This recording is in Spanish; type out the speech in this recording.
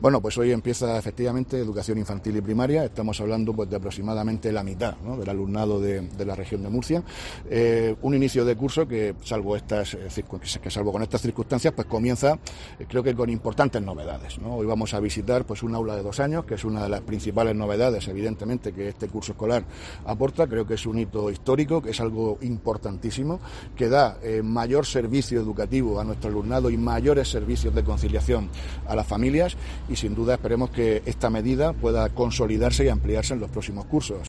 Bueno, pues hoy empieza efectivamente educación infantil y primaria. Estamos hablando pues de aproximadamente la mitad, ¿no?, del alumnado de la región de Murcia. Un inicio de curso que, salvo con estas circunstancias, pues comienza, creo que con importantes novedades, ¿no? Hoy vamos a visitar pues un aula de 2 años, que es una de las principales novedades, evidentemente, que este curso escolar aporta. Creo que es un hito histórico, que es algo importantísimo, que da mayor servicio educativo a nuestro alumnado y mayores servicios de conciliación a las familias. Y sin duda esperemos que esta medida pueda consolidarse y ampliarse en los próximos cursos.